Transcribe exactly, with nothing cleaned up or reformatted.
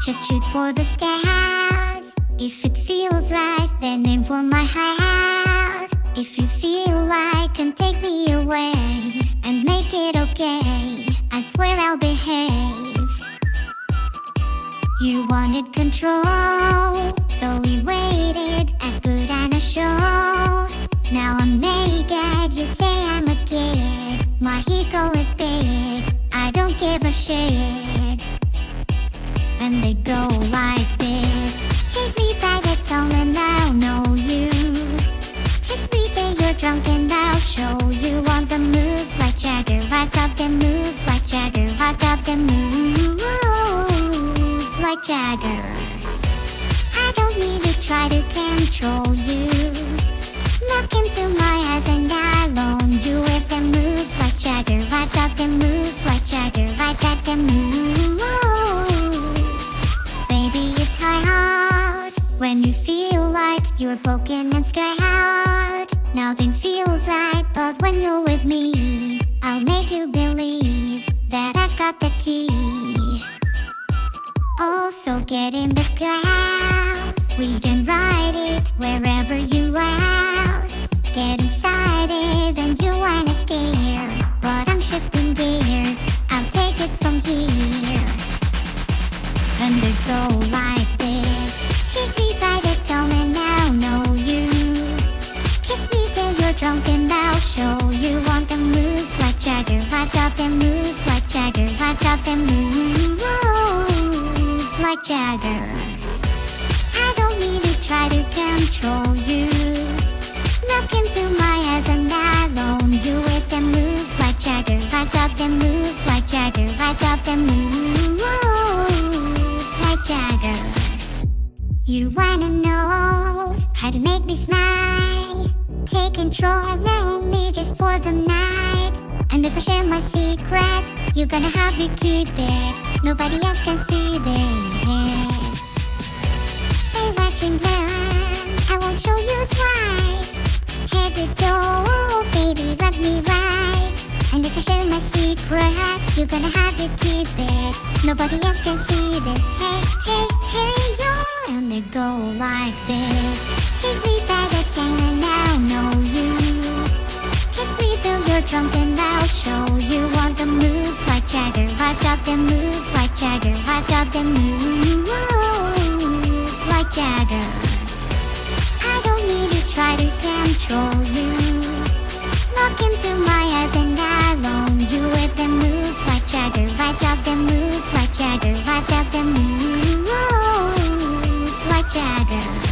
Just shoot for the stars. If it feels right, then aim for my heart. If you feel like can take me away and make it okay, I swear I'll behave. You wanted control, so we waited and put on a show. Now I'm naked, you say I'm a kid. My ego is big, I don't give a shit. And they go like this. Take me by the tongue and I'll know you. Kiss me till you're drunk and I'll show you all the moves like Jagger. I got them moves like Jagger. I got them moves like Jagger. I don't need to try to control you. Look into my eyes and I'll own you with them moves like Jagger. I got them moves like Jagger. I got them moves. Baby, it's high hard when you feel like you're broken and scared. Nothing feels right, but when you're with me, I'll make you believe that I've got the key. Also get in the car, we can ride it wherever you are. Get inside it and you wanna steer, but I'm shifting gears, I'll take it from here. And they go like this. Take me by the tongue and I'll know you. Kiss me till you're drunk and I'll show you all the moves like Jagger. I got them moves like Jagger. I got them moves like Jagger. I don't need to try to control you. Look into my eyes and I'll own you with them moves like Jagger. I got them moves like Jagger. I got them moves like Jagger. You wanna know how to make me smile? Take control only just for the night. And if I share my secret, you're gonna have me keep it. Nobody else can see this. Say what you learn, I won't show you twice. Here we go, baby, rub me right. And if I share my secret, you're gonna have to keep it. Nobody else can see this. Hey, hey, hey, yo. And they go like this. Take me by the tongue and I'll know you. Kiss me till you're drunk and I'll show you all the moves like Jagger. I got them moves like Jagger. I got them moves like Jagger. I don't need to try to control you. Look into my eyes and I'll own you with them moves like Jagger. I got them moves like Jagger. I got them moves like Jagger.